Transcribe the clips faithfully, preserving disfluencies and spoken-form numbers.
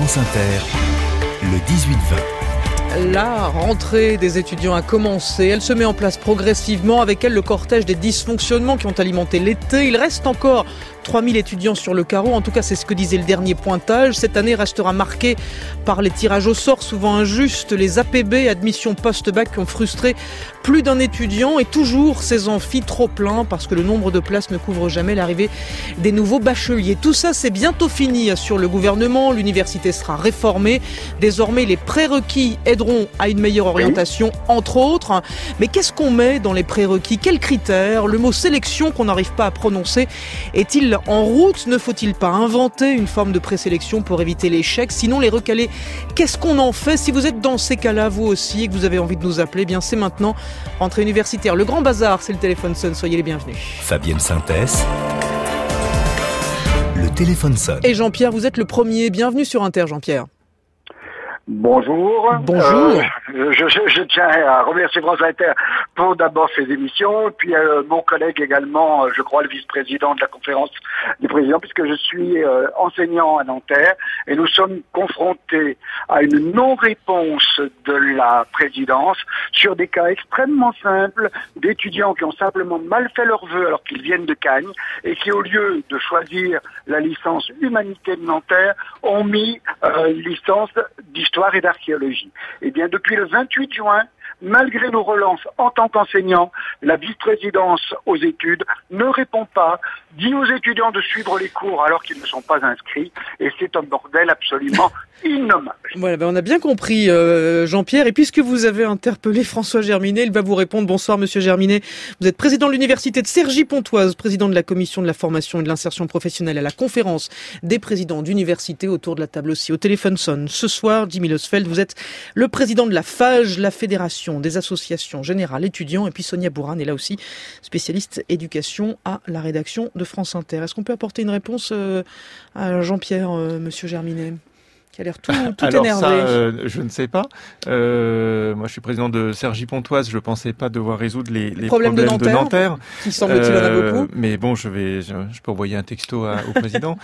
France Inter, le dix-huit vingt. La rentrée des étudiants a commencé, elle se met en place progressivement, avec elle le cortège des dysfonctionnements qui ont alimenté l'été. Il reste encore trois mille étudiants sur le carreau, en tout cas c'est ce que disait le dernier pointage. Cette année restera marquée par les tirages au sort souvent injustes, les A P B, admissions post-bac, qui ont frustré plus d'un étudiant, et toujours ces amphis trop pleins parce que le nombre de places ne couvre jamais l'arrivée des nouveaux bacheliers. Tout ça c'est bientôt fini, assure le gouvernement, l'université sera réformée. Désormais les prérequis aideront à une meilleure orientation, entre autres. Mais qu'est-ce qu'on met dans les prérequis? Quels critères? Le mot sélection qu'on n'arrive pas à prononcer est-il en route? Ne faut-il pas inventer une forme de présélection pour éviter l'échec? Sinon les recalés, qu'est-ce qu'on en fait? Si vous êtes dans ces cas-là vous aussi et que vous avez envie de nous appeler, eh bien c'est maintenant. Rentrée universitaire, le grand bazar, c'est le téléphone sonne, soyez les bienvenus. Fabienne Synthèse, le téléphone sonne. Et Jean-Pierre, vous êtes le premier, bienvenue sur Inter, Jean-Pierre. Bonjour. Bonjour. Euh, je, je, je tiens à remercier France Inter pour d'abord ces émissions, puis euh, mon collègue également, euh, je crois le vice-président de la conférence des présidents, puisque je suis euh, enseignant à Nanterre, et nous sommes confrontés à une non-réponse de la présidence sur des cas extrêmement simples d'étudiants qui ont simplement mal fait leurs vœux alors qu'ils viennent de Cagnes, et qui au lieu de choisir la licence Humanité de Nanterre, ont mis euh, une licence d'histoire et d'archéologie. Eh bien, depuis le vingt-huit juin, malgré nos relances en tant qu'enseignants, la vice-présidence aux études ne répond pas, dit aux étudiants de suivre les cours alors qu'ils ne sont pas inscrits, et c'est un bordel absolument innommable. Voilà, ben on a bien compris, euh, Jean-Pierre. Et puisque vous avez interpellé François Germinet, il va vous répondre. Bonsoir, monsieur Germinet. Vous êtes président de l'université de Cergy-Pontoise, président de la commission de la formation et de l'insertion professionnelle à la conférence des présidents d'université. Autour de la table aussi, au téléphone sonne ce soir, Jimmy Losfeld. Vous êtes le président de la F A G, la Fédération des associations générales étudiants. Et puis Sonia Bourane est là aussi, spécialiste éducation à la rédaction de France Inter. Est-ce qu'on peut apporter une réponse euh, à Jean-Pierre, euh, monsieur Germinet, qui a l'air tout, tout Alors énervé? Ça, euh, je ne sais pas. Euh, moi, je suis président de Cergy-Pontoise. Je ne pensais pas devoir résoudre les, les problème problèmes de Nanterre, de Nanterre. Qui semble-t-il en a Euh, beaucoup. Mais bon, je vais, je, je peux envoyer un texto à, au président.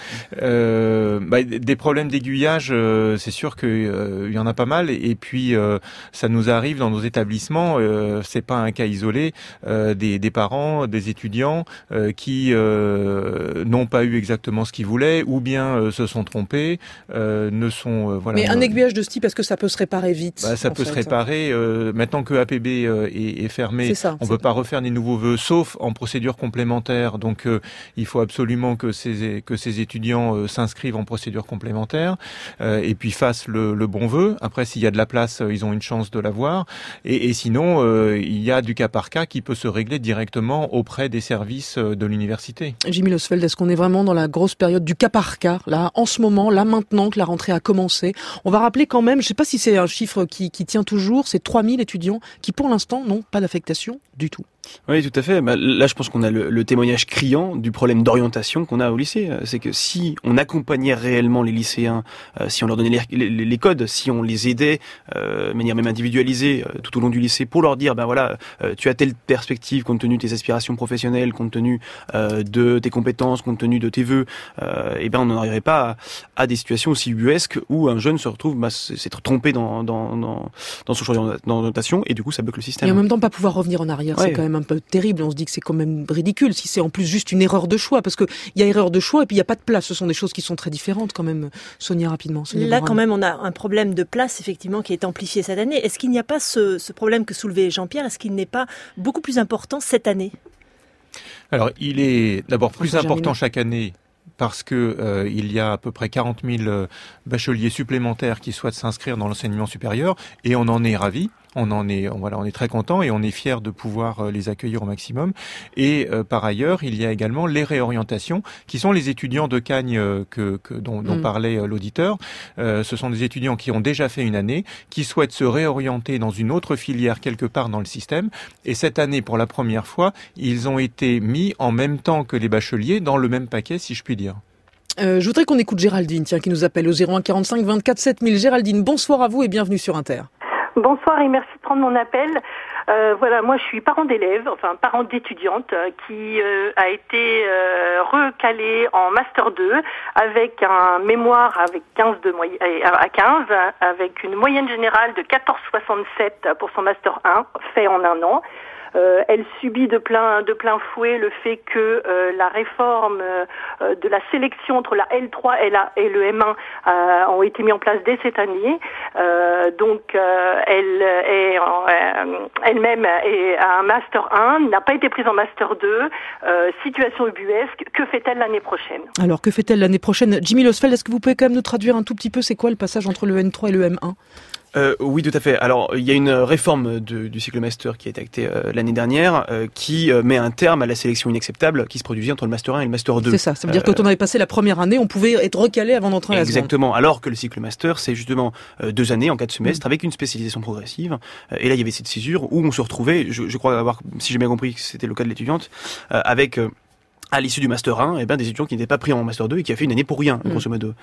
euh, bah, des problèmes d'aiguillage, euh, c'est sûr qu'il euh, y en a pas mal. Et puis, euh, ça nous arrive dans nos établissements. Euh, c'est pas un cas isolé. Euh, des, des parents, des étudiants euh, qui euh, n'ont pas eu exactement ce qu'ils voulaient, ou bien euh, se sont trompés, euh, ne sont Sont, euh, voilà, Mais un euh, aiguillage de ce type, est-ce que ça peut se réparer vite? bah, Ça peut fait. se réparer. Euh, maintenant que A P B euh, est, est fermé, c'est ça, on ne peut pas refaire des nouveaux vœux, sauf en procédure complémentaire. Donc, euh, il faut absolument que ces, que ces étudiants euh, s'inscrivent en procédure complémentaire euh, et puis fassent le, le bon vœu. Après, s'il y a de la place, euh, ils ont une chance de l'avoir. Et, et sinon, euh, il y a du cas par cas qui peut se régler directement auprès des services de l'université. Jimmy Losfeld, est-ce qu'on est vraiment dans la grosse période du cas par cas, là, en ce moment, là, maintenant que la rentrée a commencé? On va rappeler quand même, je ne sais pas si c'est un chiffre qui, qui tient toujours, c'est trois mille étudiants qui, pour l'instant, n'ont pas d'affectation du tout. Oui, tout à fait. Bah, là, je pense qu'on a le, le témoignage criant du problème d'orientation qu'on a au lycée. C'est que si on accompagnait réellement les lycéens, euh, si on leur donnait les, les, les codes, si on les aidait euh, de manière même individualisée euh, tout au long du lycée pour leur dire, ben voilà, euh, tu as telle perspective compte tenu de tes aspirations professionnelles, compte tenu euh, de tes compétences, compte tenu de tes vœux, euh, et ben on n'en arriverait pas à, à des situations aussi ubuesques où un jeune se retrouve bah, s'être trompé dans, dans, dans, dans son choix d'orientation et du coup ça bloque le système. Et en même temps, pas pouvoir revenir en arrière, ouais. C'est quand même un peu terrible. On se dit que c'est quand même ridicule si c'est en plus juste une erreur de choix, parce que il y a erreur de choix et puis il y a pas de place. Ce sont des choses qui sont très différentes quand même. Sonia, rapidement. Sonia Là, Bourane. quand même, on a un problème de place effectivement qui est amplifié cette année. Est-ce qu'il n'y a pas ce, ce problème que soulevait Jean-Pierre? Est-ce qu'il n'est pas beaucoup plus important cette année? Alors, il est d'abord plus François important Germinet. chaque année parce que euh, il y a à peu près quarante mille euh, bacheliers supplémentaires qui souhaitent s'inscrire dans l'enseignement supérieur, et on en est ravis. On en est, on, voilà, on est très content et on est fiers de pouvoir euh, les accueillir au maximum. Et euh, par ailleurs, il y a également les réorientations, qui sont les étudiants de Cagnes euh, que, que dont, dont Mm. parlait euh, l'auditeur. Euh, ce sont des étudiants qui ont déjà fait une année, qui souhaitent se réorienter dans une autre filière quelque part dans le système. Et cette année, pour la première fois, ils ont été mis en même temps que les bacheliers dans le même paquet, si je puis dire. Euh, je voudrais qu'on écoute Géraldine, tiens, qui nous appelle au zéro un quarante-cinq vingt-quatre sept mille. Géraldine, bonsoir à vous et bienvenue sur Inter. Bonsoir et merci de prendre mon appel. Euh, voilà, moi je suis parent d'élève, enfin parent d'étudiante euh, qui euh, a été euh, recalée en master deux avec un mémoire avec quinze de moyenne à quinze avec une moyenne générale de quatorze virgule soixante-sept pour son master un fait en un an. Euh, elle subit de plein de plein fouet le fait que euh, la réforme euh, de la sélection entre la L trois et, la, et le M un euh, ont été mis en place dès cette année. Euh, donc euh, elle est euh, elle-même est à un master un, n'a pas été prise en master deux. Euh, situation ubuesque. Que fait-elle l'année prochaine ? Alors que fait-elle l'année prochaine ? Jimmy Losfeld, est-ce que vous pouvez quand même nous traduire un tout petit peu c'est quoi le passage entre le N trois et le M un ? Euh, oui, tout à fait. Alors, il y a une réforme de, du cycle master qui a été actée euh, l'année dernière, euh, qui euh, met un terme à la sélection inacceptable qui se produisait entre le master un et le master deux. C'est ça. Ça veut dire que quand on avait passé la première année, on pouvait être recalé avant d'entrer à la seconde. Exactement. Alors que le cycle master, c'est justement euh, deux années en quatre semestres mmh. avec une spécialisation progressive. Euh, et là, il y avait cette césure où on se retrouvait, je, je crois avoir, si j'ai bien compris, que c'était le cas de l'étudiante, euh, avec euh, à l'issue du master un, eh ben, des étudiants qui n'étaient pas pris en master deux et qui a fait une année pour rien, mmh. grosso modo.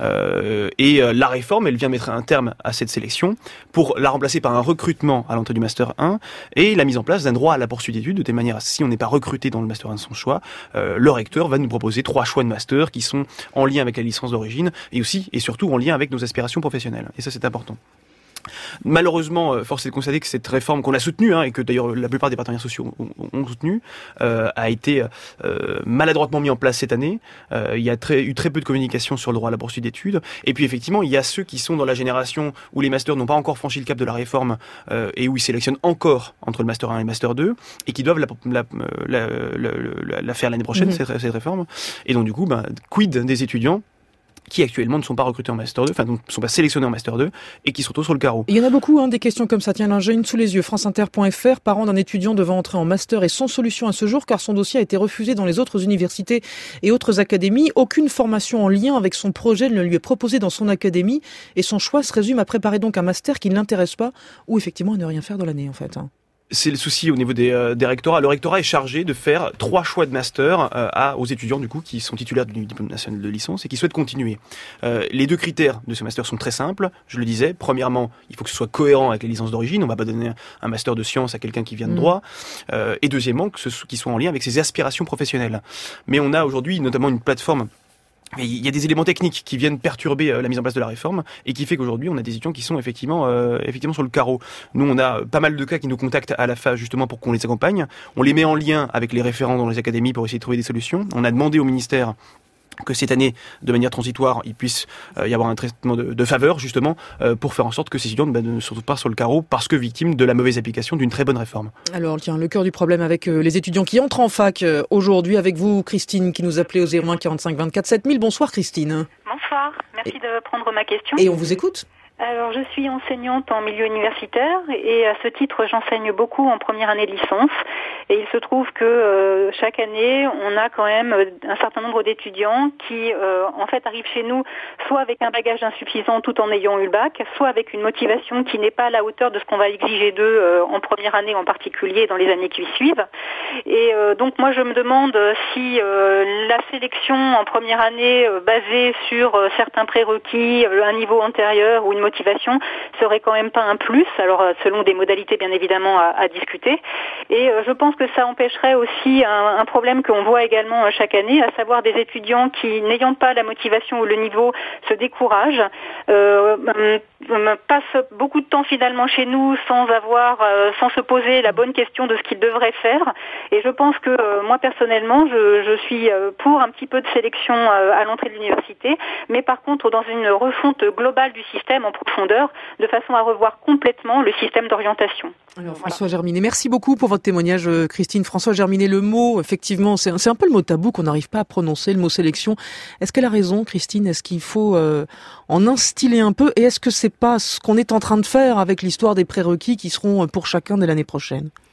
Euh, et euh, la réforme, elle vient mettre un terme à cette sélection pour la remplacer par un recrutement à l'entrée du master un et la mise en place d'un droit à la poursuite d'études, de telle manière à si on n'est pas recruté dans le master un de son choix, euh, le recteur va nous proposer trois choix de master qui sont en lien avec la licence d'origine et aussi et surtout en lien avec nos aspirations professionnelles. Et ça, c'est important. Malheureusement, force est de constater que cette réforme qu'on a soutenue, hein, et que d'ailleurs la plupart des partenaires sociaux ont, ont soutenu, euh, a été euh, maladroitement mis en place cette année. Euh, il y a très, eu très peu de communication sur le droit à la poursuite d'études. Et puis effectivement, il y a ceux qui sont dans la génération où les masters n'ont pas encore franchi le cap de la réforme euh, et où ils sélectionnent encore entre le master un et le master deux et qui doivent la, la, la, la, la, la faire l'année prochaine, mmh. cette, cette réforme. Et donc du coup, ben, quid des étudiants qui actuellement ne sont pas recrutés en master deux, enfin ne sont pas sélectionnés en master deux et qui se retrouvent sur le carreau. Il y en a beaucoup, hein, des questions comme ça. Tiens, là, j'ai une sous les yeux. franceinter point f r, parent d'un étudiant devant entrer en master et sans solution à ce jour car son dossier a été refusé dans les autres universités et autres académies. Aucune formation en lien avec son projet ne lui est proposée dans son académie et son choix se résume à préparer donc un master qui ne l'intéresse pas ou effectivement à ne rien faire dans l'année en fait. Hein. C'est le souci au niveau des, euh, des rectorats. Le rectorat est chargé de faire trois choix de master euh, à, aux étudiants du coup qui sont titulaires du diplôme national de licence et qui souhaitent continuer. Euh, les deux critères de ce master sont très simples. Je le disais, premièrement, il faut que ce soit cohérent avec les licences d'origine. On ne va pas donner un master de sciences à quelqu'un qui vient de droit. Mmh. Euh, et deuxièmement, que ce qu'il soit en lien avec ses aspirations professionnelles. Mais on a aujourd'hui notamment une plateforme. Il y a des éléments techniques qui viennent perturber la mise en place de la réforme et qui fait qu'aujourd'hui on a des étudiants qui sont effectivement euh, effectivement sur le carreau. Nous on a pas mal de cas qui nous contactent à la F A justement pour qu'on les accompagne. On les met en lien avec les référents dans les académies pour essayer de trouver des solutions. On a demandé au ministère que cette année, de manière transitoire, il puisse euh, y avoir un traitement de, de faveur, justement, euh, pour faire en sorte que ces étudiants bah, ne se retrouvent pas sur le carreau parce que victimes de la mauvaise application d'une très bonne réforme. Alors, tiens, le cœur du problème avec euh, les étudiants qui entrent en fac euh, aujourd'hui, avec vous, Christine, qui nous appelait au zéro un quarante-cinq vingt-quatre sept mille. Bonsoir, Christine. Bonsoir, merci et, de prendre ma question. Et on vous écoute. Alors, je suis enseignante en milieu universitaire et à ce titre, j'enseigne beaucoup en première année de licence. Et il se trouve que euh, chaque année, on a quand même un certain nombre d'étudiants qui, euh, en fait, arrivent chez nous soit avec un bagage insuffisant tout en ayant eu le bac, soit avec une motivation qui n'est pas à la hauteur de ce qu'on va exiger d'eux euh, en première année en particulier et dans les années qui suivent. Et euh, donc, moi, je me demande si euh, la sélection en première année euh, basée sur euh, certains prérequis, euh, un niveau antérieur ou une motivation serait quand même pas un plus, alors selon des modalités bien évidemment à, à discuter. Et euh, je pense que ça empêcherait aussi un, un problème qu'on voit également euh, chaque année, à savoir des étudiants qui, n'ayant pas la motivation ou le niveau, se découragent, euh, euh, passent beaucoup de temps finalement chez nous sans avoir, euh, sans se poser la bonne question de ce qu'ils devraient faire. Et je pense que euh, moi personnellement, je, je suis pour un petit peu de sélection euh, à l'entrée de l'université, mais par contre dans une refonte globale du système en profondeur, de façon à revoir complètement le système d'orientation. Alors François voilà. Germinet, merci beaucoup pour votre témoignage, Christine. François Germinet, le mot, effectivement, c'est un, c'est un peu le mot tabou qu'on n'arrive pas à prononcer, le mot sélection. Est-ce qu'elle a raison, Christine? Est-ce qu'il faut euh, en instiller un peu? Et est-ce que c'est pas ce qu'on est en train de faire avec l'histoire des prérequis qui seront pour chacun dès l'année prochaine?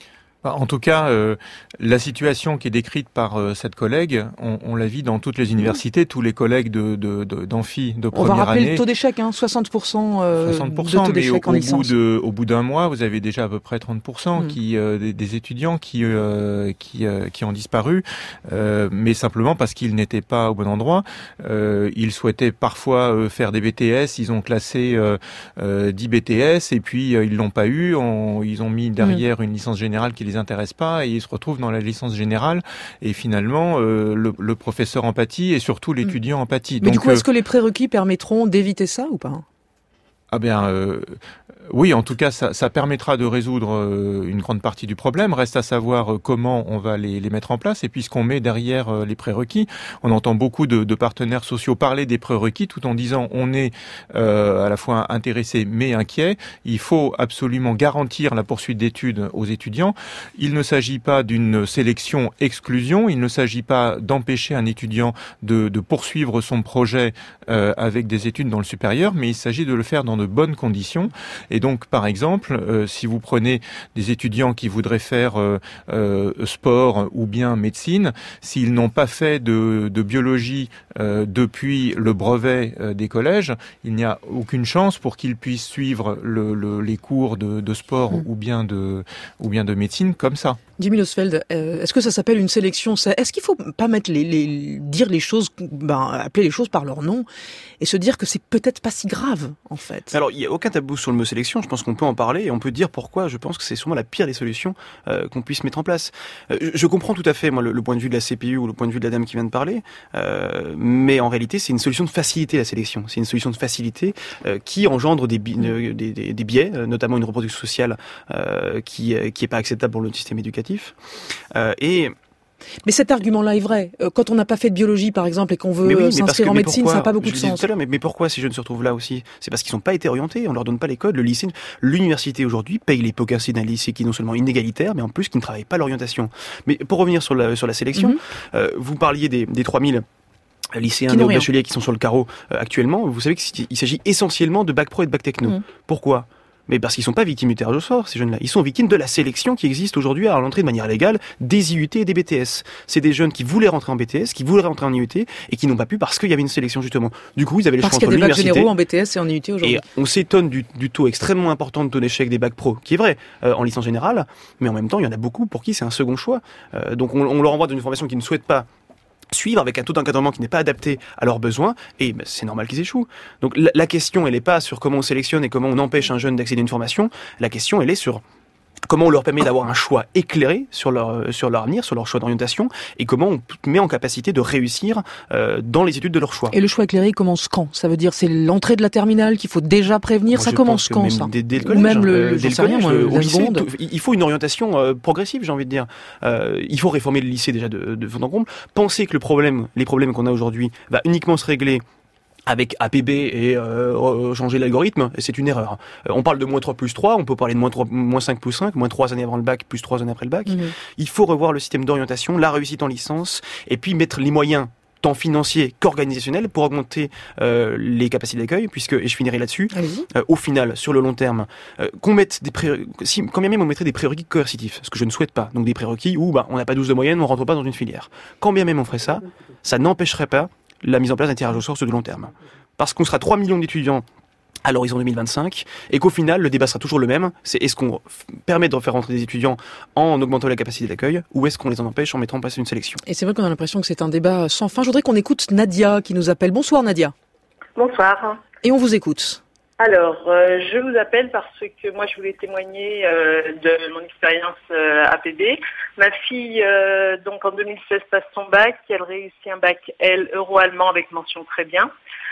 En tout cas, euh, la situation qui est décrite par euh, cette collègue, on, on la vit dans toutes les universités, tous les collègues de, de, de, d'amphi de première année. On va rappeler année, le taux d'échec, hein, soixante pour cent, euh, soixante pour cent de taux mais d'échec au, en au licence. Bout de, au bout d'un mois, vous avez déjà à peu près trente pour cent mmh. qui, euh, des, des étudiants qui, euh, qui, euh, qui ont disparu, euh, mais simplement parce qu'ils n'étaient pas au bon endroit. Euh, ils souhaitaient parfois euh, faire des B T S, ils ont classé euh, euh, dix B T S et puis euh, ils l'ont pas eu, on, ils ont mis derrière mmh. une licence générale qui les intéresse pas et ils se retrouvent dans la licence générale et finalement euh, le, le professeur en pâtit et surtout l'étudiant mmh. en pâtit. Mais Donc, du coup, est-ce que les prérequis permettront d'éviter ça ou pas ? Ah bien, euh, oui, en tout cas, ça, ça permettra de résoudre euh, une grande partie du problème. Reste à savoir euh, comment on va les, les mettre en place et puis ce qu'on met derrière euh, les prérequis. On entend beaucoup de, de partenaires sociaux parler des prérequis tout en disant on est euh, à la fois intéressé mais inquiet. Il faut absolument garantir la poursuite d'études aux étudiants. Il ne s'agit pas d'une sélection-exclusion. Il ne s'agit pas d'empêcher un étudiant de, de poursuivre son projet euh, avec des études dans le supérieur, mais il s'agit de le faire dans de bonnes conditions. Et donc, par exemple, euh, si vous prenez des étudiants qui voudraient faire euh, euh, sport ou bien médecine, s'ils n'ont pas fait de, de biologie euh, depuis le brevet euh, des collèges, il n'y a aucune chance pour qu'ils puissent suivre le, le, les cours de, de sport mmh. ou bien de ou bien de médecine comme ça. Jimmy Losfeld, euh, est-ce que ça s'appelle une sélection ? Est-ce qu'il faut pas mettre les, les dire les choses, ben, appeler les choses par leur nom et se dire que c'est peut-être pas si grave en fait ? Alors il y a aucun tabou sur le mot sélection. Je pense qu'on peut en parler et on peut dire pourquoi. Je pense que c'est sûrement la pire des solutions euh, qu'on puisse mettre en place. Euh, je comprends tout à fait moi le, le point de vue de la C P U ou le point de vue de la dame qui vient de parler, euh, mais en réalité c'est une solution de faciliter la sélection. C'est une solution de facilité euh, qui engendre des, bi- euh, des, des, des biais, euh, notamment une reproduction sociale euh, qui euh, qui est pas acceptable pour notre système éducatif. Euh, et Mais cet argument-là est vrai. Quand on n'a pas fait de biologie, par exemple, et qu'on veut oui, s'inscrire que, en médecine, pourquoi, ça n'a pas beaucoup je de sens. sens. Tout à l'heure, mais, mais pourquoi ces jeunes se retrouvent là aussi ? C'est parce qu'ils n'ont pas été orientés, on leur donne pas les codes. Le lycée, l'université aujourd'hui paye les pots cassés d'un lycée qui est non seulement inégalitaire, mais en plus qui ne travaille pas l'orientation. Mais pour revenir sur la, sur la sélection, mm-hmm. euh, vous parliez des, des trois mille lycéens et bacheliers qui sont sur le carreau euh, actuellement. Vous savez qu'il s'agit essentiellement de bac pro et de bac techno. Mm. Pourquoi ? Mais parce qu'ils sont pas victimes du tirage au sort, ces jeunes-là. Ils sont victimes de la sélection qui existe aujourd'hui à l'entrée de manière légale des I U T et des B T S. C'est des jeunes qui voulaient rentrer en B T S, qui voulaient rentrer en I U T et qui n'ont pas pu parce qu'il y avait une sélection justement. Du coup, ils avaient le choix entre l'université. Parce qu'il y a des bacs généraux en B T S et en I U T aujourd'hui. Et on s'étonne du, du taux extrêmement important de taux d'échec des bacs pro, qui est vrai, euh, en licence générale. Mais en même temps, il y en a beaucoup pour qui c'est un second choix. Euh, donc on, on leur envoie dans une formation qu'ils ne souhaitent pas suivre avec un taux d'encadrement qui n'est pas adapté à leurs besoins, et ben, c'est normal qu'ils échouent. Donc la, la question, elle n'est pas sur comment on sélectionne et comment on empêche un jeune d'accéder à une formation, la question, elle est sur comment on leur permet d'avoir un choix éclairé sur leur, sur leur avenir, sur leur choix d'orientation, et comment on met en capacité de réussir euh, dans les études de leur choix. Et le choix éclairé commence quand ? Ça veut dire c'est l'entrée de la terminale qu'il faut déjà prévenir. Moi, ça commence quand ça dès, dès le collège, Ou même le, euh, le, dès le collège, collège, rien, au lycée, seconde. tout, il faut une orientation euh, progressive, j'ai envie de dire. Euh, il faut réformer le lycée déjà de, de fond en comble. Penser que le problème, les problèmes qu'on a aujourd'hui, va uniquement se régler avec A P B et euh, changer l'algorithme, c'est une erreur. Euh, on parle de moins trois plus trois, on peut parler de moins, trois, moins cinq plus cinq, moins trois années avant le bac, plus trois années après le bac. Mmh. Il faut revoir le système d'orientation, la réussite en licence, et puis mettre les moyens tant financiers qu'organisationnels pour augmenter euh, les capacités d'accueil, puisque, et je finirai là-dessus, euh, au final, sur le long terme, euh, qu'on mette des prérequis, si, quand bien même on mettrait des prérequis coercitifs, ce que je ne souhaite pas, donc des prérequis où bah, on n'a pas douze de moyenne, on rentre pas dans une filière. Quand bien même on ferait ça, ça n'empêcherait pas la mise en place d'un tirage au sort sur de long terme. Parce qu'on sera trois millions d'étudiants à l'horizon deux mille vingt-cinq, et qu'au final, le débat sera toujours le même, c'est est-ce qu'on f- permet de faire rentrer des étudiants en augmentant la capacité d'accueil, ou est-ce qu'on les en empêche en mettant en place une sélection ? Et c'est vrai qu'on a l'impression que c'est un débat sans fin. Je voudrais qu'on écoute Nadia qui nous appelle. Bonsoir Nadia. Bonsoir. Et on vous écoute. Alors, euh, je vous appelle parce que moi, je voulais témoigner euh, de mon expérience euh, A P B. Ma fille, euh, donc en deux mille seize, passe son bac. Elle réussit un bac L euro-allemand avec mention très bien.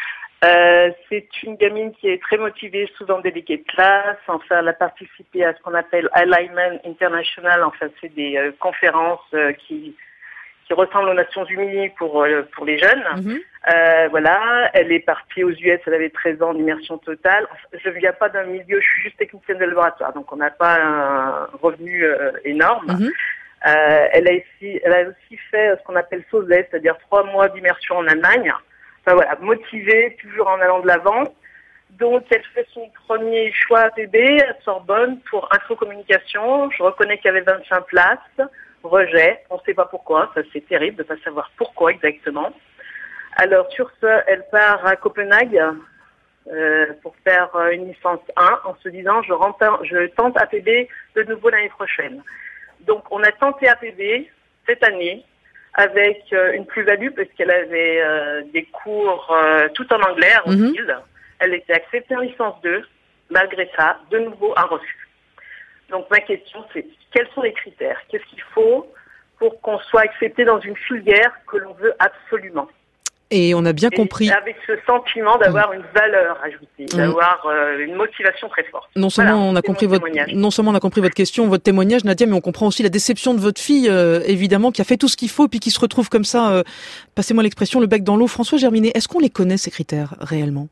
Euh, c'est une gamine qui est très motivée, souvent déléguée de classe. Enfin, elle a participé à ce qu'on appelle Alignment International. Enfin, c'est des euh, conférences euh, qui qui ressemblent aux Nations Unies pour euh, pour les jeunes. Mm-hmm. Euh, voilà, elle est partie aux U S, elle avait treize ans en immersion totale. Je ne viens pas d'un milieu, je suis juste technicienne de laboratoire, donc on n'a pas un revenu euh, énorme. Mm-hmm. Euh, elle a aussi, elle a aussi fait ce qu'on appelle SOSE, c'est-à-dire trois mois d'immersion en Allemagne. Enfin voilà, motivée, toujours en allant de l'avant. Donc, elle fait son premier choix A P B à Sorbonne pour infocommunication. Je reconnais qu'il y avait vingt-cinq places. Rejet. On ne sait pas pourquoi. Ça, c'est terrible de ne pas savoir pourquoi exactement. Alors, sur ce, elle part à Copenhague euh, pour faire une licence un en se disant je, rentre, je tente A P B de nouveau l'année prochaine. Donc, on a tenté A P B cette année avec euh, une plus-value parce qu'elle avait euh, des cours euh, tout en anglais à Roskilde. Mm-hmm. Elle était acceptée en licence deux. Malgré ça, de nouveau, un refus. Donc, ma question, c'est quels sont les critères? Qu'est-ce qu'il faut pour qu'on soit accepté dans une filière que l'on veut absolument? Et on a bien et compris. Avec ce sentiment d'avoir mmh. une valeur ajoutée, mmh. d'avoir euh, une motivation très forte. Non seulement voilà, on a compris votre, non seulement on a compris votre question, votre témoignage, Nadia, mais on comprend aussi la déception de votre fille, euh, évidemment, qui a fait tout ce qu'il faut, puis qui se retrouve comme ça. Euh, passez-moi l'expression, le bec dans l'eau. François Germinet, est-ce qu'on les connaît ces critères réellement?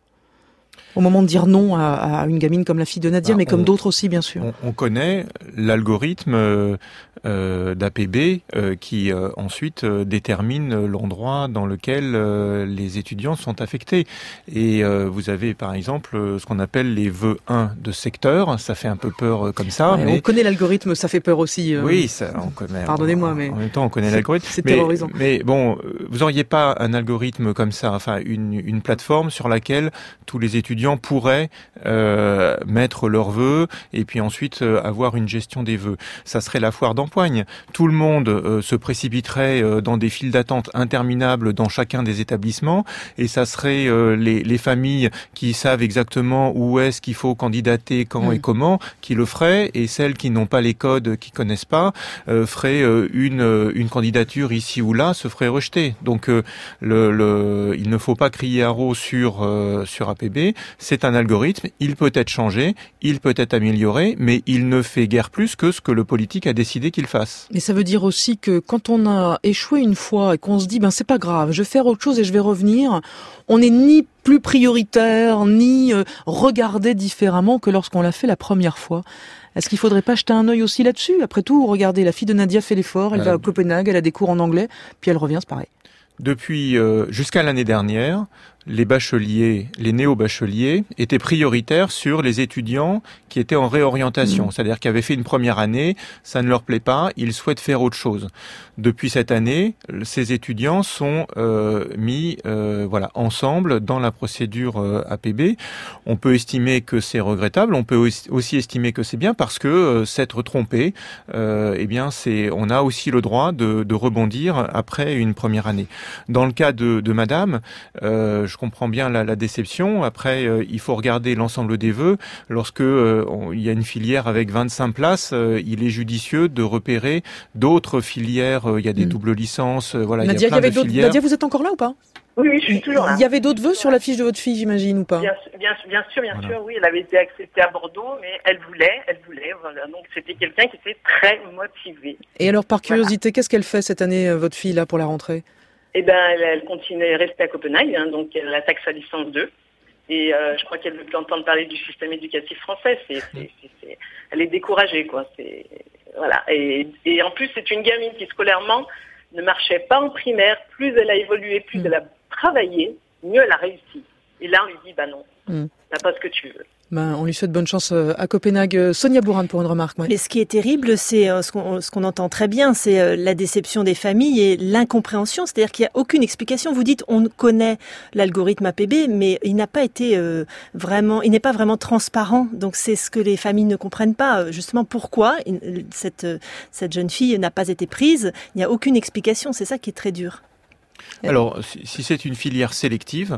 Au moment de dire non à, à une gamine comme la fille de Nadia, ah, mais comme on, d'autres aussi, bien sûr. On, on connaît l'algorithme euh, euh, d'A P B euh, qui euh, ensuite euh, détermine l'endroit dans lequel euh, les étudiants sont affectés. Et euh, vous avez par exemple ce qu'on appelle les vœux un de secteur. Ça fait un peu peur euh, comme ça. Ouais, mais... On connaît l'algorithme, ça fait peur aussi. Euh... Oui, ça, on connaît. Pardonnez-moi, mais en même temps, on connaît l'algorithme. C'est mais, terrorisant. Mais bon, vous n'auriez pas un algorithme comme ça, enfin une, une plateforme sur laquelle tous les étudiants pourraient euh, mettre leurs vœux et puis ensuite euh, avoir une gestion des vœux. Ça serait la foire d'empoigne. Tout le monde euh, se précipiterait euh, dans des files d'attente interminables dans chacun des établissements et ça serait euh, les, les familles qui savent exactement où est-ce qu'il faut candidater, quand mmh. et comment, qui le feraient et celles qui n'ont pas les codes, qui connaissent pas, euh, feraient euh, une, une candidature ici ou là, se feraient rejeter. Donc euh, le, le, il ne faut pas crier haro sur, euh, sur A P B. C'est un algorithme, il peut être changé, il peut être amélioré, mais il ne fait guère plus que ce que le politique a décidé qu'il fasse. Mais ça veut dire aussi que quand on a échoué une fois et qu'on se dit ben c'est pas grave, je vais faire autre chose et je vais revenir, on n'est ni plus prioritaire, ni euh, regardé différemment que lorsqu'on l'a fait la première fois. Est-ce qu'il faudrait pas jeter un œil aussi là-dessus? Après tout, regardez, la fille de Nadia fait l'effort, elle euh... va à Copenhague, elle a des cours en anglais, puis elle revient, c'est pareil. Depuis euh, jusqu'à l'année dernière, les bacheliers, les néo-bacheliers étaient prioritaires sur les étudiants qui étaient en réorientation, mmh. c'est-à-dire qui avaient fait une première année, ça ne leur plaît pas, ils souhaitent faire autre chose. Depuis cette année, ces étudiants sont euh, mis euh, voilà ensemble dans la procédure euh, A P B. On peut estimer que c'est regrettable, on peut aussi estimer que c'est bien parce que euh, s'être trompé, euh, eh bien c'est, on a aussi le droit de, de rebondir après une première année. Dans le cas de, de Madame, euh, je comprends bien la, la déception. Après, euh, il faut regarder l'ensemble des vœux. Lorsque euh, on, il y a une filière avec vingt-cinq places, euh, il est judicieux de repérer d'autres filières. Euh, il y a des mmh. doubles licences. Euh, voilà, Nadia, il y a plein y de filières. Nadia, vous êtes encore là ou pas? Oui, oui, je suis toujours là. Il y avait d'autres vœux sur la fiche de votre fille, j'imagine, ou pas? Bien, bien, bien sûr, bien voilà. sûr, oui. Elle avait été acceptée à Bordeaux, mais elle voulait, elle voulait. Voilà. Donc c'était quelqu'un qui était très motivé. Et alors, par curiosité, voilà. qu'est-ce qu'elle fait cette année, votre fille, là, pour la rentrée? Eh ben, elle, elle continue à rester à Copenhague, hein, donc elle attaque sa licence deux. Et euh, je crois qu'elle veut plus entendre parler du système éducatif français. C'est, c'est, c'est, c'est, elle est découragée, quoi. C'est, voilà. Et, et en plus, c'est une gamine qui scolairement ne marchait pas en primaire. Plus elle a évolué, plus mmh. elle a travaillé, mieux elle a réussi. Et là, on lui dit, bah non, mmh. t'as pas ce que tu veux. Ben, on lui souhaite bonne chance à Copenhague. Sonia Bourane pour une remarque. Ouais. Mais ce qui est terrible, c'est ce qu'on, ce qu'on entend très bien, c'est la déception des familles et l'incompréhension. C'est-à-dire qu'il n'y a aucune explication. Vous dites, on connaît l'algorithme A P B, mais il n'a pas été euh, vraiment, il n'est pas vraiment transparent. Donc c'est ce que les familles ne comprennent pas. Justement, pourquoi cette cette jeune fille n'a pas été prise? Il n'y a aucune explication. C'est ça qui est très dur. Alors, si, si c'est une filière sélective.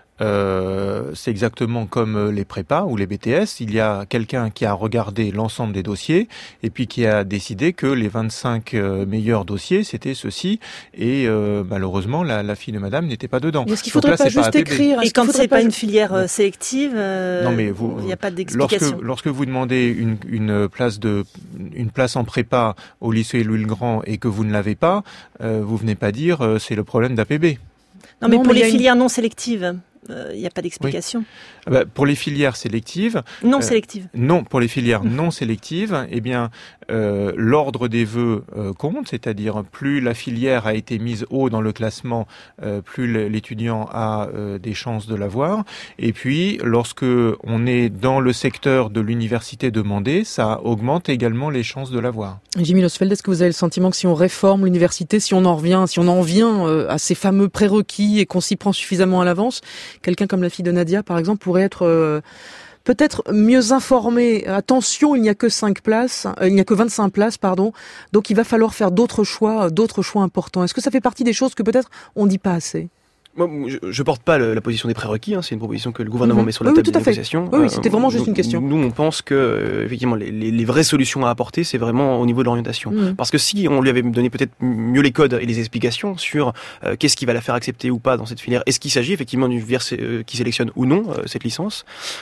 Euh, c'est exactement comme les prépas ou les B T S. Il y a quelqu'un qui a regardé l'ensemble des dossiers et puis qui a décidé que les vingt-cinq euh, meilleurs dossiers, c'était ceux-ci. Et euh, malheureusement, la, la fille de Madame n'était pas dedans. Est-ce qu'il faudrait là, pas juste pas écrire? Et quand c'est pas une filière euh, sélective, euh, non, mais vous, il n'y a pas d'explication. Lorsque, lorsque vous demandez une, une place de, une place en prépa au lycée Louis-le-Grand et que vous ne l'avez pas, euh, vous venez pas dire euh, c'est le problème d'A P B. Non, mais non, pour mais les une... filières non sélectives. euh, il n'y a pas d'explication. Oui. Bah, pour les filières sélectives... Non euh, sélectives. Non, pour les filières non sélectives, eh bien, euh, l'ordre des vœux euh, compte, c'est-à-dire plus la filière a été mise haut dans le classement, euh, plus l'étudiant a euh, des chances de l'avoir. Et puis, lorsque on est dans le secteur de l'université demandée, ça augmente également les chances de l'avoir. Jimmy Losfeld, est-ce que vous avez le sentiment que si on réforme l'université, si on en revient, si on en vient euh, à ces fameux prérequis et qu'on s'y prend suffisamment à l'avance, quelqu'un comme la fille de Nadia, par exemple, pourrait être euh, peut-être mieux informé. Attention, il n'y a que cinq places, euh, il n'y a que vingt-cinq places, pardon. Donc il va falloir faire d'autres choix, d'autres choix importants. Est-ce que ça fait partie des choses que peut-être on ne dit pas assez ? Moi, je, je porte pas le, la position des prérequis, hein, c'est une proposition que le gouvernement mmh. met sur la oui, table oui, des négociations. Oui, oui, c'était vraiment euh, juste nous, une question. Nous, on pense que euh, effectivement, les, les, les vraies solutions à apporter, c'est vraiment au niveau de l'orientation. Mmh. Parce que si on lui avait donné peut-être mieux les codes et les explications sur euh, qu'est-ce qui va la faire accepter ou pas dans cette filière, est-ce qu'il s'agit effectivement d'une filière euh, qui sélectionne ou non euh, cette licence,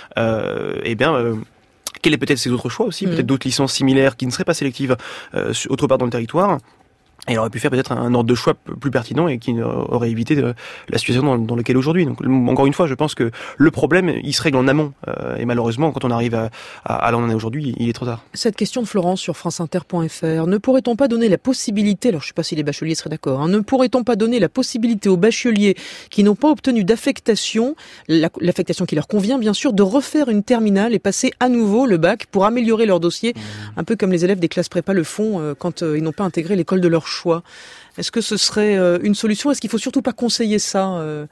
euh, eh bien... Euh, quels est peut-être ses autres choix aussi, mmh. peut-être d'autres licences similaires qui ne seraient pas sélectives euh, autre part dans le territoire. Et il aurait pu faire peut-être un ordre de choix plus pertinent et qui aurait évité de, la situation dans, dans laquelle aujourd'hui. Donc, encore une fois, je pense que le problème, il se règle en amont. Euh, et malheureusement, quand on arrive à, à, à là où on en est aujourd'hui, il est trop tard. Cette question de Florence sur france inter point f r. Ne pourrait-on pas donner la possibilité, alors je ne sais pas si les bacheliers seraient d'accord, hein, ne pourrait-on pas donner la possibilité aux bacheliers qui n'ont pas obtenu d'affectation, la, l'affectation qui leur convient bien sûr, de refaire une terminale et passer à nouveau le bac pour améliorer leur dossier, mmh. un peu comme les élèves des classes prépa le font euh, quand euh, ils n'ont pas intégré l'école de leur choix. Est-ce que ce serait euh, une solution ? Est-ce qu'il faut surtout pas conseiller ça euh,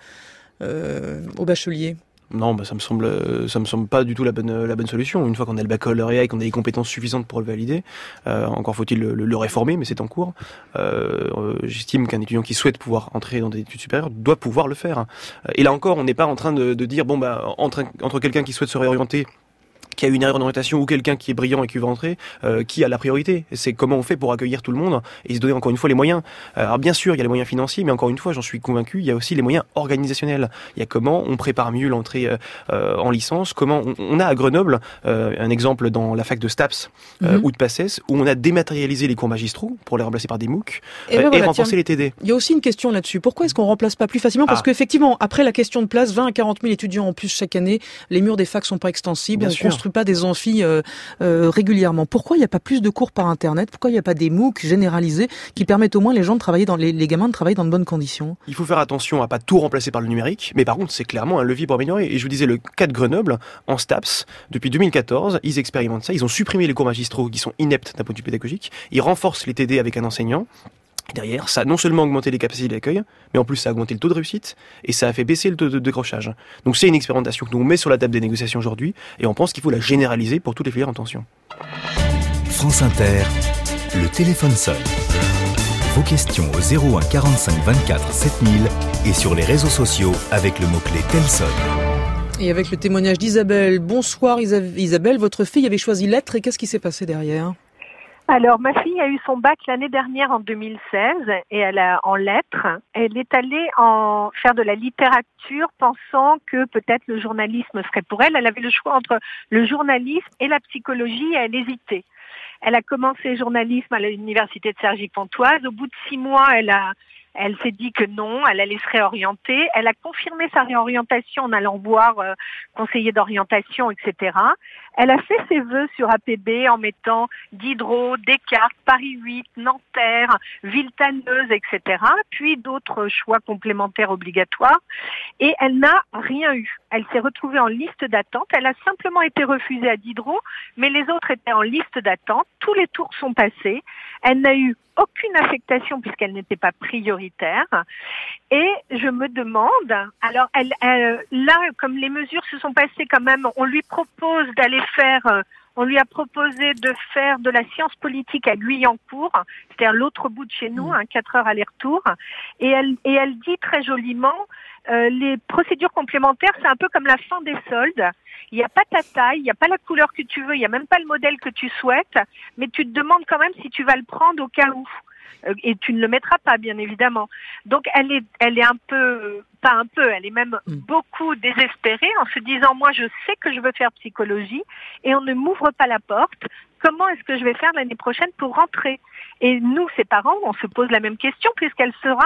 euh, aux bacheliers ? Non, bah ça me semble, ça me semble pas du tout la bonne, la bonne solution. Une fois qu'on a le baccalauréat et qu'on a les compétences suffisantes pour le valider, euh, encore faut-il le, le, le réformer, mais c'est en cours. Euh, j'estime qu'un étudiant qui souhaite pouvoir entrer dans des études supérieures doit pouvoir le faire. Et là encore, on n'est pas en train de, de dire bon bah entre, entre quelqu'un qui souhaite se réorienter, qui a une erreur d'orientation ou quelqu'un qui est brillant et qui veut entrer, euh, qui a la priorité. C'est comment on fait pour accueillir tout le monde et se donner encore une fois les moyens. Alors bien sûr, il y a les moyens financiers, mais encore une fois, j'en suis convaincu, il y a aussi les moyens organisationnels. Il y a comment on prépare mieux l'entrée euh, en licence, comment on, on a à Grenoble euh, un exemple dans la fac de STAPS euh, mm-hmm. ou de PACES, où on a dématérialisé les cours magistraux pour les remplacer par des MOOC et, euh, ben voilà, et renforcer tiens, les T D. Il y a aussi une question là-dessus. Pourquoi est-ce qu'on remplace pas plus facilement ? Parce ah. qu'effectivement, après la question de place, vingt à quarante mille étudiants en plus chaque année, les murs des facs sont pas extensibles, bien on sûr. construit pas des amphis Euh, euh, régulièrement. Pourquoi il n'y a pas plus de cours par Internet ? Pourquoi il n'y a pas des MOOC généralisés qui permettent au moins les gens de travailler dans les, les gamins de travailler dans de bonnes conditions ? Il faut faire attention à pas tout remplacer par le numérique, mais par contre c'est clairement un levier pour améliorer. Et je vous disais le cas de Grenoble en STAPS depuis deux mille quatorze, ils expérimentent ça, ils ont supprimé les cours magistraux qui sont ineptes d'un point de vue pédagogique, ils renforcent les T D avec un enseignant. Derrière, ça a non seulement augmenté les capacités d'accueil, mais en plus ça a augmenté le taux de réussite et ça a fait baisser le taux de décrochage. Donc c'est une expérimentation que nous on met sur la table des négociations aujourd'hui et on pense qu'il faut la généraliser pour toutes les filières en tension. France Inter, le téléphone sonne. Vos questions au zéro un quarante-cinq vingt-quatre sept mille et sur les réseaux sociaux avec le mot-clé Telson. Et avec le témoignage d'Isabelle. Bonsoir Isabelle, votre fille avait choisi lettres et qu'est-ce qui s'est passé derrière ? Alors, ma fille a eu son bac l'année dernière en deux mille seize et elle a en lettres. Elle est allée en faire de la littérature pensant que peut-être le journalisme serait pour elle. Elle avait le choix entre le journalisme et la psychologie et elle hésitait. Elle a commencé journalisme à l'université de Cergy-Pontoise. Au bout de six mois, elle a Elle s'est dit que non, elle allait se réorienter. Elle a confirmé sa réorientation en allant voir euh, conseiller d'orientation, et cetera. Elle a fait ses vœux sur A P B en mettant Diderot, Descartes, Paris huit, Nanterre, Villetaneuse, et cetera. Puis d'autres choix complémentaires obligatoires. Et elle n'a rien eu. Elle s'est retrouvée en liste d'attente. Elle a simplement été refusée à Diderot, mais les autres étaient en liste d'attente. Tous les tours sont passés. Elle n'a eu aucune affectation puisqu'elle n'était pas prioritaire. Et je me demande, alors elle, elle, là, comme les mesures se sont passées quand même, on lui propose d'aller faire, on lui a proposé de faire de la science politique à Guyancourt, c'est-à-dire l'autre bout de chez nous, hein, quatre heures aller-retour. Et elle, et elle dit très joliment, euh, les procédures complémentaires, c'est un peu comme la fin des soldes. Il n'y a pas ta taille, il n'y a pas la couleur que tu veux, il n'y a même pas le modèle que tu souhaites, mais tu te demandes quand même si tu vas le prendre au cas où. Et tu ne le mettras pas, bien évidemment. Donc, elle est, elle est un peu, pas un peu, elle est même beaucoup désespérée en se disant, moi, je sais que je veux faire psychologie et on ne m'ouvre pas la porte. Comment est-ce que je vais faire l'année prochaine pour rentrer ? Et nous, ses parents, on se pose la même question puisqu'elle sera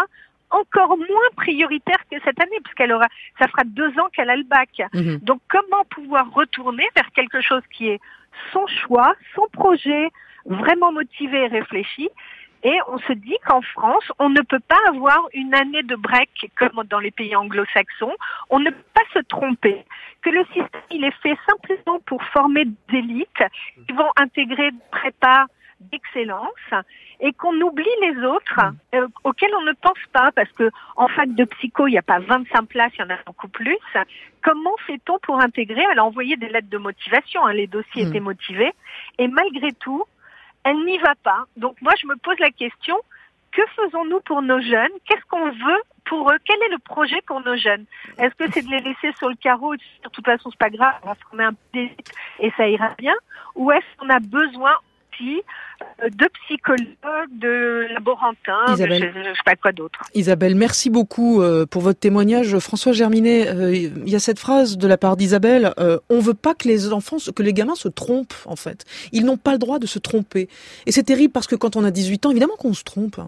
encore moins prioritaire que cette année, puisqu'elle aura, ça fera deux ans qu'elle a le bac. Mmh. Donc, comment pouvoir retourner vers quelque chose qui est son choix, son projet, vraiment motivé et réfléchi. Et on se dit qu'en France, on ne peut pas avoir une année de break comme dans les pays anglo-saxons. On ne peut pas se tromper. Que le système, il est fait simplement pour former des élites qui vont intégrer des prépas d'excellence et qu'on oublie les autres euh, auxquels on ne pense pas, parce que en fac de psycho, il n'y a pas vingt-cinq places, il y en a beaucoup plus. Comment fait-on pour intégrer? Elle a envoyé des lettres de motivation, hein, les dossiers mmh. étaient motivés, et malgré tout, elle n'y va pas. Donc moi, je me pose la question, que faisons-nous pour nos jeunes? Qu'est-ce qu'on veut pour eux? Quel est le projet pour nos jeunes? Est-ce que c'est de les laisser sur le carreau et de toute façon, c'est pas grave, on va se remettre un peu d'élite et ça ira bien? Ou est-ce qu'on a besoin de psychologues, de laborantins, Isabelle. de je, je sais pas quoi d'autre. Isabelle, merci beaucoup pour votre témoignage. François Germinet, il y a cette phrase de la part d'Isabelle, euh, on veut pas que les enfants, que les gamins se trompent en fait. Ils n'ont pas le droit de se tromper. Et c'est terrible parce que quand on a dix-huit ans, évidemment qu'on se trompe.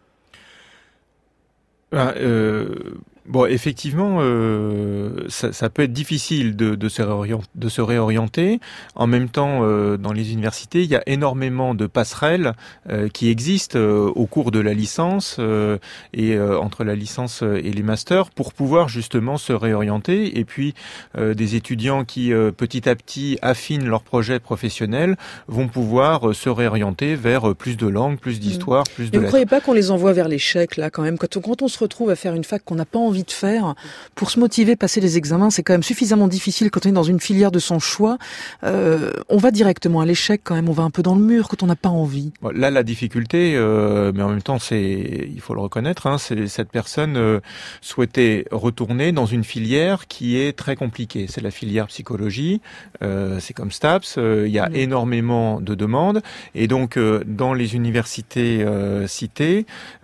Ben, euh... Bon, effectivement, euh, ça, ça peut être difficile de, de, se réorienter, de se réorienter. En même temps, euh, dans les universités, il y a énormément de passerelles euh, qui existent euh, au cours de la licence euh, et euh, entre la licence et les masters pour pouvoir justement se réorienter. Et puis, euh, des étudiants qui, euh, petit à petit, affinent leur projet professionnel vont pouvoir euh, se réorienter vers euh, plus de langues, plus d'histoire, mmh. plus de lettres. Vous ne croyez pas qu'on les envoie vers l'échec, là, quand même? Quand on, quand on se retrouve à faire une fac qu'on n'a pas envie de faire pour se motiver, passer les examens, c'est quand même suffisamment difficile quand on est dans une filière de son choix. Euh, on va directement à l'échec quand même, on va un peu dans le mur quand on n'a pas envie. Bon, là, la difficulté, euh, mais en même temps, c'est, il faut le reconnaître, hein, c'est cette personne euh, souhaitait retourner dans une filière qui est très compliquée. C'est la filière psychologie, euh, c'est comme STAPS, euh, il y a mmh. énormément de demandes et donc euh, dans les universités euh, citées,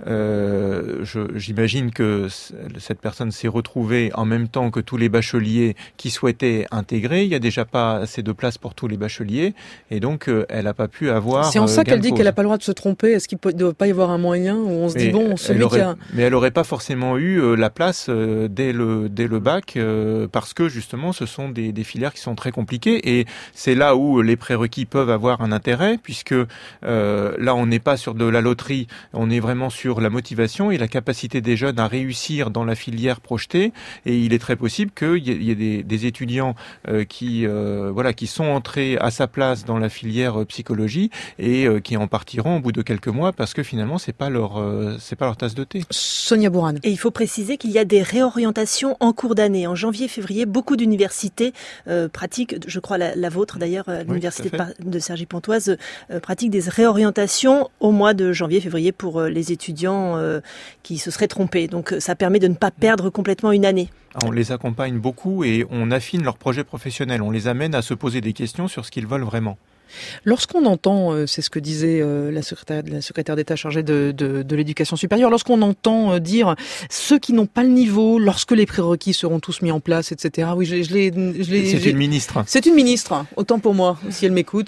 euh, je, j'imagine que cette personne s'est retrouvée en même temps que tous les bacheliers qui souhaitaient intégrer. Il n'y a déjà pas assez de place pour tous les bacheliers et donc euh, elle n'a pas pu avoir. C'est en ça euh, qu'elle dit qu'elle n'a pas le droit de se tromper. Est-ce qu'il ne doit pas y avoir un moyen où on se mais dit bon, celui aurait, qui a... Mais elle n'aurait pas forcément eu euh, la place euh, dès le dès le bac euh, parce que justement ce sont des, des filières qui sont très compliquées et c'est là où les prérequis peuvent avoir un intérêt puisque euh, là on n'est pas sur de la loterie, on est vraiment sur la motivation et la capacité des jeunes à réussir dans la filière projetée et il est très possible qu'il y ait, il y ait des, des étudiants euh, qui euh, voilà qui sont entrés à sa place dans la filière euh, psychologie et euh, qui en partiront au bout de quelques mois parce que finalement c'est pas leur euh, c'est pas leur tasse de thé. Sonia Bourane. Et il faut préciser qu'il y a des réorientations en cours d'année. En janvier, février, beaucoup d'universités euh, pratiquent, je crois la, la vôtre d'ailleurs, euh, l'université oui, de, de Cergy-Pontoise euh, pratique des réorientations au mois de janvier, février pour euh, les étudiants euh, qui se seraient trompés. Donc ça permet de ne pas perdre complètement une année. On les accompagne beaucoup et on affine leur projet professionnel. On les amène à se poser des questions sur ce qu'ils veulent vraiment. Lorsqu'on entend, c'est ce que disait la secrétaire, la secrétaire d'État chargée de, de, de l'éducation supérieure, lorsqu'on entend dire ceux qui n'ont pas le niveau, lorsque les prérequis seront tous mis en place, et cetera. Oui, je, je l'ai, je l'ai. C'est une ministre. C'est une ministre. Autant pour moi, si elle m'écoute,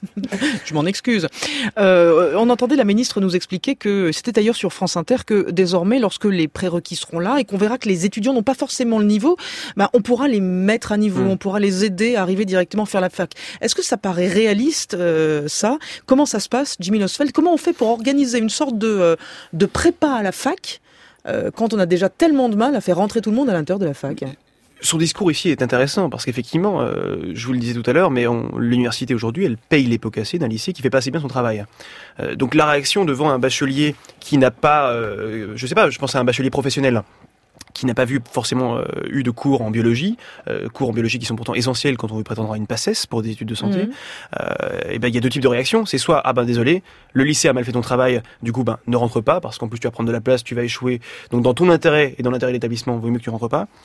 je m'en excuse. Euh, on entendait la ministre nous expliquer que c'était d'ailleurs sur France Inter que désormais, lorsque les prérequis seront là et qu'on verra que les étudiants n'ont pas forcément le niveau, bah, on pourra les mettre à niveau, mmh. on pourra les aider à arriver directement faire la fac. Est-ce que ça paraît réaliste? Euh, ça, comment ça se passe, Jimmy Losfeld? Comment on fait pour organiser une sorte de, euh, de prépa à la fac euh, quand on a déjà tellement de mal à faire rentrer tout le monde à l'intérieur de la fac? Son discours ici est intéressant parce qu'effectivement, euh, je vous le disais tout à l'heure, mais on, l'université aujourd'hui, elle paye les pots cassés d'un lycée qui fait pas assez bien son travail. Euh, donc la réaction devant un bachelier qui n'a pas, euh, je sais pas, je pense à un bachelier professionnel qui n'a pas vu forcément euh, eu de cours en biologie, euh, cours en biologie qui sont pourtant essentiels quand on veut prétendre à une PACES pour des études de santé. Mmh. Euh, et ben il y a deux types de réactions. C'est soit ah ben désolé, le lycée a mal fait ton travail, du coup ben ne rentre pas parce qu'en plus tu vas prendre de la place, tu vas échouer. Donc dans ton intérêt et dans l'intérêt de l'établissement, il vaut mieux que tu rentres pas.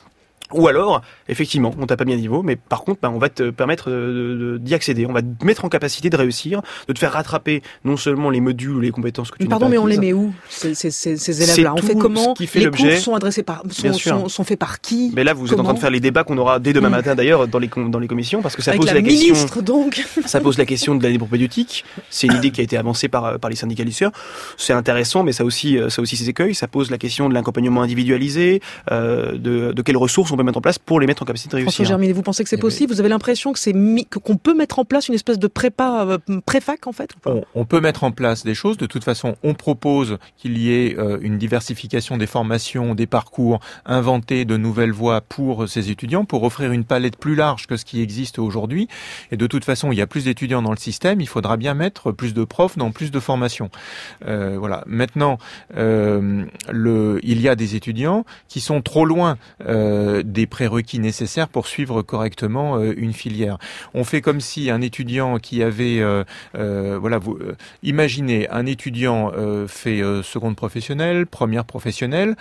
Ou alors, effectivement, on t'a pas mis à niveau, mais par contre, bah, on va te permettre de, de, d'y accéder, on va te mettre en capacité de réussir, de te faire rattraper non seulement les modules ou les compétences que tu n'as Pardon, pas mais on les acquises. met où ces, ces, ces, ces élèves-là? On C'est fait tout comment? ce qui fait Les l'objet. cours sont adressés par, sont, sont, sont faits par qui? Mais là, vous êtes Comment en train de faire les débats qu'on aura dès demain Mmh. matin d'ailleurs dans les com- dans les commissions, parce que ça Avec pose la, la, question. ministre, donc. Ça pose la question de l'année propédeutique. C'est une idée qui a été avancée par par les syndicats lycéens. C'est intéressant, mais ça aussi ça aussi ses écueils. Ça pose la question de l'accompagnement individualisé, euh, de de quelles ressources on peut mettre en place pour les mettre en capacité de réussir. François Germinet, vous pensez que c'est possible? Vous avez l'impression que c'est mi- qu'on peut mettre en place une espèce de prépa euh, préfac en fait? On, on peut mettre en place des choses. De toute façon, on propose qu'il y ait euh, une diversification des formations, des parcours, inventer de nouvelles voies pour ces étudiants, pour offrir une palette plus large que ce qui existe aujourd'hui. Et de toute façon, il y a plus d'étudiants dans le système. Il faudra bien mettre plus de profs dans plus de formations. Euh, voilà. Maintenant, euh, le, il y a des étudiants qui sont trop loin euh, des prérequis nécessaires pour suivre correctement euh, une filière. On fait comme si un étudiant qui avait, euh, euh, voilà, vous euh, imaginez un étudiant euh, fait euh, seconde professionnelle, première professionnelle,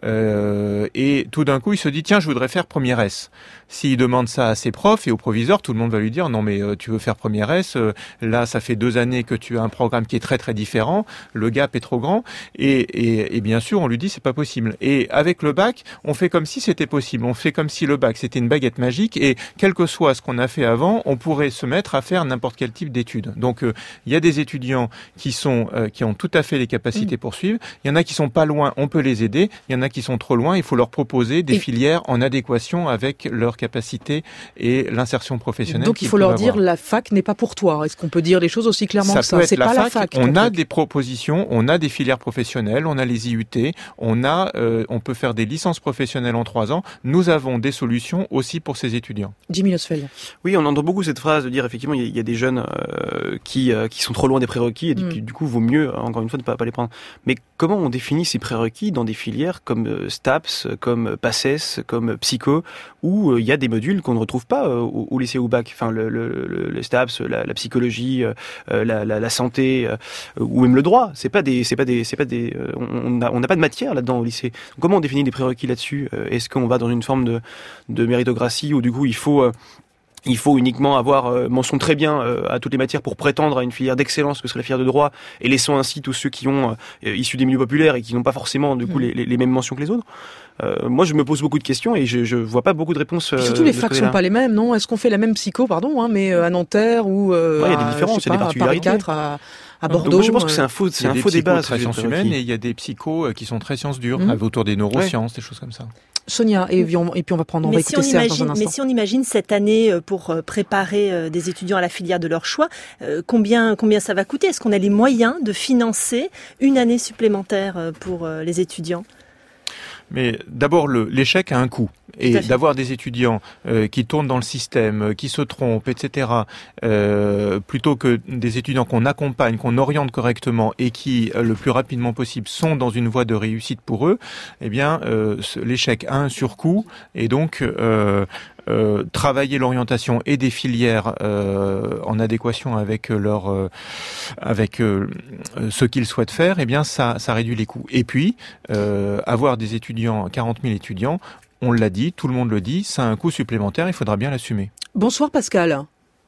euh, et tout d'un coup il se dit tiens je voudrais faire première S. S'il demande ça à ses profs et au proviseur, tout le monde va lui dire non mais euh, tu veux faire première S, euh, là ça fait deux années que tu as un programme qui est très très différent, le gap est trop grand, et, et, et bien sûr on lui dit c'est pas possible. Et avec le bac, on fait comme si c'était possible, on fait comme si le bac c'était une baguette magique et quel que soit ce qu'on a fait avant, on pourrait se mettre à faire n'importe quel type d'études. Donc il euh, y a des étudiants qui sont euh, qui ont tout à fait les capacités pour suivre, il y en a qui sont pas loin, on peut les aider, il y en a qui sont trop loin, il faut leur proposer des et filières en adéquation avec leurs capacités et l'insertion professionnelle. Donc il faut leur dire la fac n'est pas pour toi. Est-ce qu'on peut dire les choses aussi clairement ça que ça? peut être C'est la pas fac, la fac. On a des propositions, on a des filières professionnelles, on a les I U T, on a euh, on peut faire des licences professionnelles en trois ans. Nous avons des solutions aussi pour ces étudiants. Jimmy Losfeld. Oui, on entend beaucoup cette phrase de dire effectivement il y, y a des jeunes euh, qui euh, qui sont trop loin des prérequis et mm. du coup vaut mieux encore une fois ne pas, pas les prendre. Mais comment on définit ces prérequis dans des filières comme euh, STAPS, comme PACES, comme Psycho, où il euh, y a des modules qu'on ne retrouve pas euh, au, au lycée ou au bac. Enfin le, le, le, le STAPS, la, la psychologie, euh, la, la, la santé euh, ou même le droit. C'est pas des c'est pas des c'est pas des euh, on n'a on n'a pas de matière là-dedans au lycée. Donc, comment on définit des prérequis là-dessus? Est-ce qu'on va dans une forme de de méritocratie où du coup il faut euh, il faut uniquement avoir euh, mention très bien euh, à toutes les matières pour prétendre à une filière d'excellence que serait la filière de droit, et laissant ainsi tous ceux qui ont euh, issus des milieux populaires et qui n'ont pas forcément du coup les, les, les mêmes mentions que les autres. Euh, moi, je me pose beaucoup de questions et je, je vois pas beaucoup de réponses. Euh, Puis surtout, les facs sont pas les mêmes, non? Est-ce qu'on fait la même psycho, pardon, hein, mais à Nanterre ou euh, ouais, il y a des différences, il y a des particularités. À Paris quatre, à, à Bordeaux. Donc, moi, je pense que c'est un faux, c'est un faux débat. Très sciences humaines et il y a des psychos qui sont très sciences dures, mmh. autour des neurosciences, ouais. des choses comme ça. Sonia, et puis, on, et puis on va prendre, on mais va si écouter on Serge imagine, dans un instant. Mais si on imagine cette année pour préparer des étudiants à la filière de leur choix, combien, combien ça va coûter? Est-ce qu'on a les moyens de financer une année supplémentaire pour les étudiants? Mais d'abord, le, l'échec a un coût. Et d'avoir des étudiants euh, qui tournent dans le système, euh, qui se trompent, et cetera, euh, plutôt que des étudiants qu'on accompagne, qu'on oriente correctement et qui, euh, le plus rapidement possible, sont dans une voie de réussite pour eux, eh bien, euh, l'échec a un surcoût. Et donc, euh, euh, travailler l'orientation et des filières euh, en adéquation avec leur, euh, avec euh, ce qu'ils souhaitent faire, eh bien, ça, ça réduit les coûts. Et puis, euh, avoir des étudiants, quarante mille étudiants, on l'a dit, tout le monde le dit, ça a un coût supplémentaire, il faudra bien l'assumer. Bonsoir Pascal.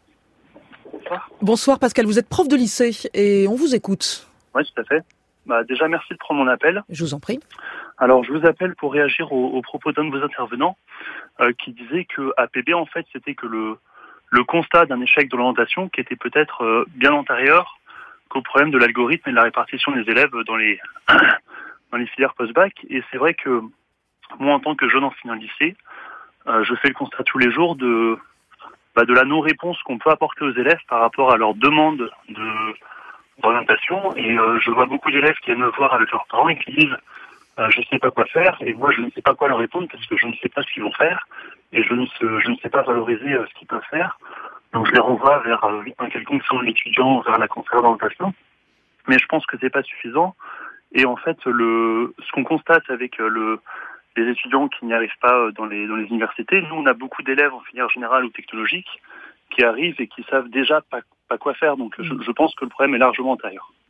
Bonsoir. Bonsoir Pascal, vous êtes prof de lycée et on vous écoute. Oui, tout à fait. Bah, déjà, merci de prendre mon appel. Je vous en prie. Alors, je vous appelle pour réagir aux, aux propos d'un de vos intervenants euh, qui disait que A P B, en fait, c'était que le, le constat d'un échec de l'orientation qui était peut-être euh, bien antérieur qu'au problème de l'algorithme et de la répartition des élèves dans les, dans les filières post-bac. Et c'est vrai que moi, en tant que jeune enseignant lycée, euh, je fais le constat tous les jours de, bah, de la non-réponse qu'on peut apporter aux élèves par rapport à leur demande de, d'orientation. Et euh, je vois beaucoup d'élèves qui viennent me voir avec leurs parents et qui disent euh, « je ne sais pas quoi faire » et moi, je ne sais pas quoi leur répondre parce que je ne sais pas ce qu'ils vont faire et je ne sais, je ne sais pas valoriser euh, ce qu'ils peuvent faire. Donc, je les renvoie vers euh, un quelconque centre d'étudiants, vers la conseillère d'orientation. Mais je pense que c'est pas suffisant. Et en fait, le, ce qu'on constate avec euh, le les étudiants qui n'y arrivent pas dans les dans les universités. Nous, on a beaucoup d'élèves en filière générale ou technologique qui arrivent et qui savent déjà pas, pas quoi faire. Donc, je, je pense que le problème est largement antérieur.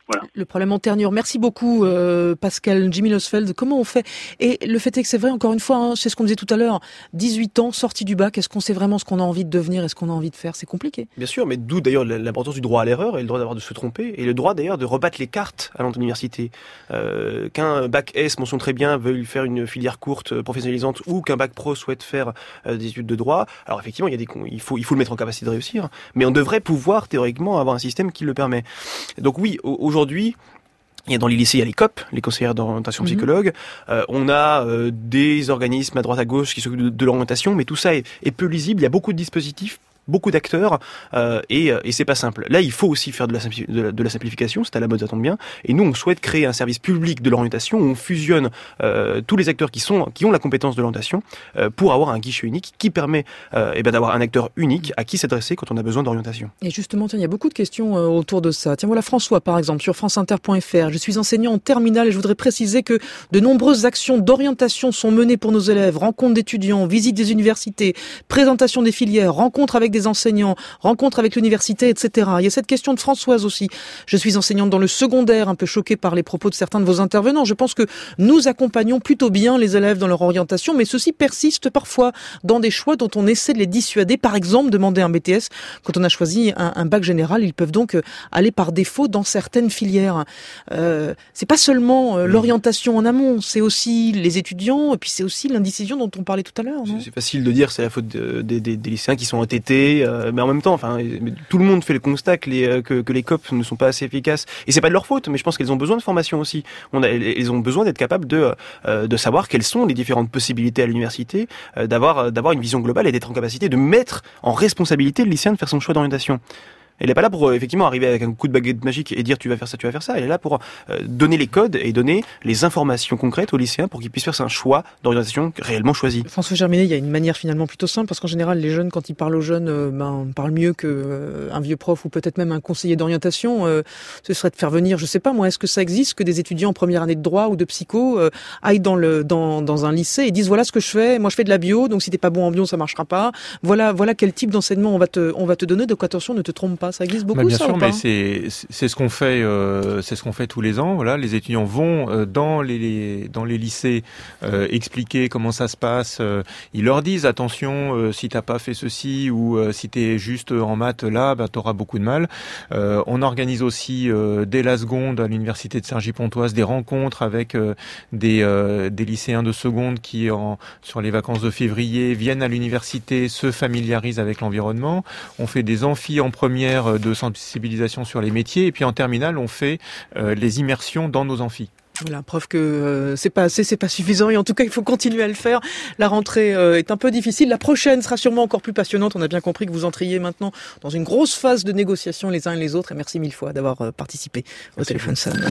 Voilà. Le problème en ternure. Merci beaucoup, euh, Pascal. Jimmy Losfeld, comment on fait? Et le fait est que c'est vrai, encore une fois, hein, c'est ce qu'on disait tout à l'heure, dix-huit ans, sortie du bac, est-ce qu'on sait vraiment ce qu'on a envie de devenir et ce qu'on a envie de faire? C'est compliqué. Bien sûr, mais d'où d'ailleurs l'importance du droit à l'erreur et le droit d'avoir de se tromper et le droit d'ailleurs de rebattre les cartes à l'université. Euh, qu'un bac S mentionne très bien veuille faire une filière courte professionnalisante ou qu'un bac pro souhaite faire euh, des études de droit. Alors effectivement, il y a des il faut il faut le mettre en capacité de réussir, mais on devrait pouvoir théoriquement avoir un système qui le permet. Donc oui, aujourd'hui, il y a dans les lycées, il y a les C O P, les conseillères d'orientation mmh. psychologues. Euh, on a euh, des organismes à droite à gauche qui s'occupent de, de l'orientation, mais tout ça est, est peu lisible. Il y a beaucoup de dispositifs, beaucoup d'acteurs, euh, et, et c'est pas simple. Là, il faut aussi faire de la, simpli- de la, de la simplification, c'est à la mode, ça tombe bien. Et nous, on souhaite créer un service public de l'orientation où on fusionne euh, tous les acteurs qui sont qui ont la compétence de l'orientation euh, pour avoir un guichet unique qui permet euh, eh ben, d'avoir un acteur unique à qui s'adresser quand on a besoin d'orientation. Et justement, tiens, il y a beaucoup de questions euh, autour de ça. Tiens, voilà François, par exemple, sur franceinter point f r. Je suis enseignant en terminale et je voudrais préciser que de nombreuses actions d'orientation sont menées pour nos élèves. Rencontres d'étudiants, visites des universités, présentation des filières, rencontres avec des enseignants, rencontres avec l'université, et cetera. Il y a cette question de Françoise aussi. Je suis enseignante dans le secondaire, un peu choquée par les propos de certains de vos intervenants. Je pense que nous accompagnons plutôt bien les élèves dans leur orientation, mais ceci persiste parfois dans des choix dont on essaie de les dissuader. Par exemple, demander un B T S quand on a choisi un, un bac général. Ils peuvent donc aller par défaut dans certaines filières. Euh, c'est pas seulement euh, l'orientation en amont, c'est aussi les étudiants, et puis c'est aussi l'indécision dont on parlait tout à l'heure. Non ? C'est facile de dire c'est la faute de, de, de, des lycéens qui sont entêtés, euh, mais en même temps, enfin, tout le monde fait le constat que les que, que les C O P ne sont pas assez efficaces. Et c'est pas de leur faute, mais je pense qu'elles ont besoin de formation aussi. On a, elles ont besoin d'être capables de euh, de savoir quelles sont les différentes possibilités à l'université, euh, d'avoir d'avoir une vision globale et d'être en capacité de mettre en responsabilité le lycéen de faire son choix d'orientation. Elle n'est pas là pour effectivement arriver avec un coup de baguette magique et dire tu vas faire ça, tu vas faire ça. Elle est là pour euh, donner les codes et donner les informations concrètes aux lycéens pour qu'ils puissent faire un choix d'orientation réellement choisi. François Germinet, il y a une manière finalement plutôt simple parce qu'en général les jeunes, quand ils parlent aux jeunes, euh, ben, parlent mieux qu'un euh, vieux prof ou peut-être même un conseiller d'orientation. Euh, ce serait de faire venir, je sais pas moi, est-ce que ça existe que des étudiants en première année de droit ou de psycho euh, aillent dans le dans dans un lycée et disent voilà ce que je fais, moi je fais de la bio, donc si t'es pas bon en bio ça marchera pas. Voilà voilà quel type d'enseignement on va te on va te donner. Donc attention, ne te trompe pas. Ça existe beaucoup, bah bien ça, sûr, ou pas ? mais c'est c'est ce qu'on fait, euh, c'est ce qu'on fait tous les ans. Voilà, les étudiants vont euh, dans les, les dans les lycées euh, expliquer comment ça se passe. Euh, ils leur disent attention, euh, si t'as pas fait ceci ou euh, si t'es juste en maths là, bah t'auras beaucoup de mal. Euh, on organise aussi euh, dès la seconde à l'université de Cergy-Pontoise des rencontres avec euh, des euh, des lycéens de seconde qui en sur les vacances de février viennent à l'université, se familiarisent avec l'environnement. On fait des amphis en première de sensibilisation sur les métiers et puis en terminale on fait euh, les immersions dans nos amphis. Voilà, preuve que euh, c'est pas assez, c'est pas suffisant et en tout cas il faut continuer à le faire. La rentrée euh, est un peu difficile, la prochaine sera sûrement encore plus passionnante. On a bien compris que vous entriez maintenant dans une grosse phase de négociation les uns et les autres et merci mille fois d'avoir euh, participé au Téléphone Sun.